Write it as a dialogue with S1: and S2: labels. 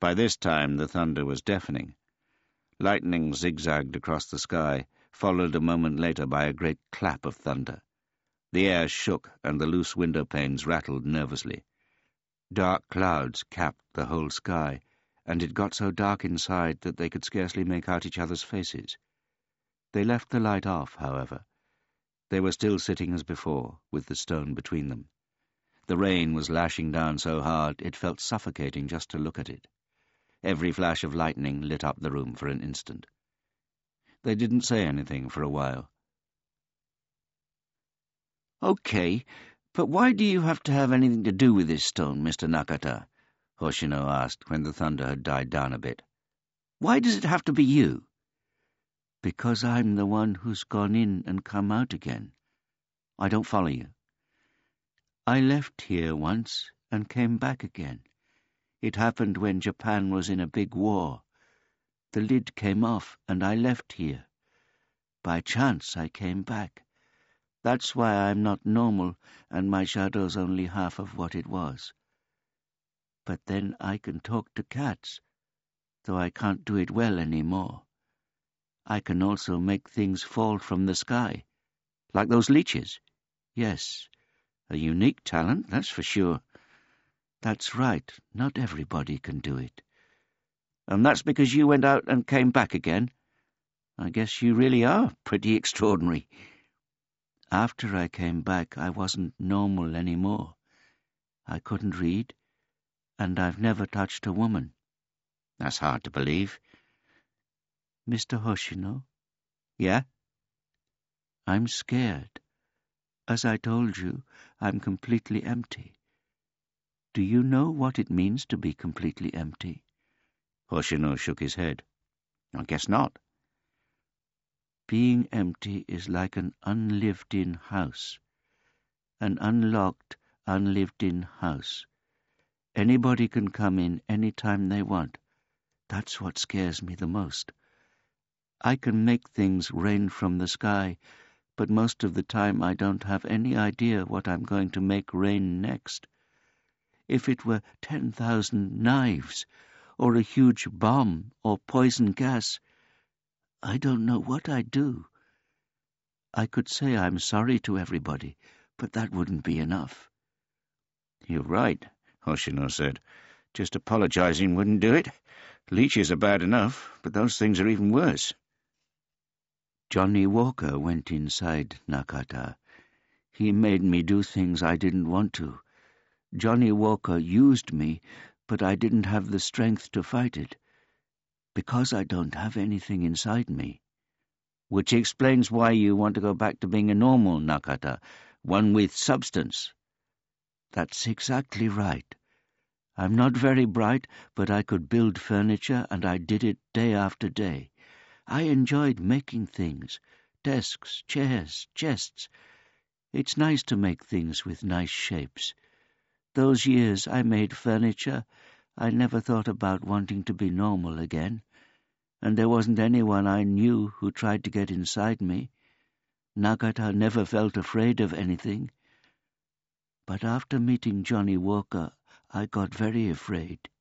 S1: By this time the thunder was deafening. Lightning zigzagged across the sky, followed a moment later by a great clap of thunder. The air shook, and the loose window panes rattled nervously. Dark clouds capped the whole sky, and it got so dark inside that they could scarcely make out each other's faces. They left the light off, however. They were still sitting as before, with the stone between them. The rain was lashing down so hard it felt suffocating just to look at it. Every flash of lightning lit up the room for an instant. They didn't say anything for a while. "Okay, but why do you have to have anything to do with this stone, Mr. Nakata?" Hoshino asked when the thunder had died down a bit. "Why does it have to be you?" "Because I'm the one who's gone in and come out again." "I don't follow you." "I left here once and came back again. It happened when Japan was in a big war. The lid came off and I left here. By chance I came back. That's why I'm not normal and my shadow's only half of what it was. But then I can talk to cats, though I can't do it well anymore. I can also make things fall from the sky." "Like those leeches?" "Yes. A unique talent, that's for sure." "That's right. Not everybody can do it." "And that's because you went out and came back again? I guess you really are pretty extraordinary." "After I came back, I wasn't normal anymore. I couldn't read, and I've never touched a woman." "That's hard to believe." "Mr. Hoshino?" "Yeah?" "I'm scared. As I told you, I'm completely empty. Do you know what it means to be completely empty?" Hoshino shook his head. "I guess not." "Being empty is like an unlived-in house. An unlocked, unlived-in house. Anybody can come in any time they want. That's what scares me the most. I can make things rain from the sky, but most of the time I don't have any idea what I'm going to make rain next. If it were 10,000 knives, or a huge bomb, or poison gas, I don't know what I'd do. I could say I'm sorry to everybody, but that wouldn't be enough." "You're right," Hoshino said. "Just apologizing wouldn't do it. Leeches are bad enough, but those things are even worse." "Johnny Walker went inside, Nakata. He made me do things I didn't want to. Johnny Walker used me, but I didn't have the strength to fight it. Because I don't have anything inside me." "Which explains why you want to go back to being a normal Nakata, one with substance." "That's exactly right. I'm not very bright, but I could build furniture, and I did it day after day. I enjoyed making things, desks, chairs, chests. It's nice to make things with nice shapes. Those years I made furniture, I never thought about wanting to be normal again. And there wasn't anyone I knew who tried to get inside me. Nakata never felt afraid of anything. But after meeting Johnny Walker, I got very afraid.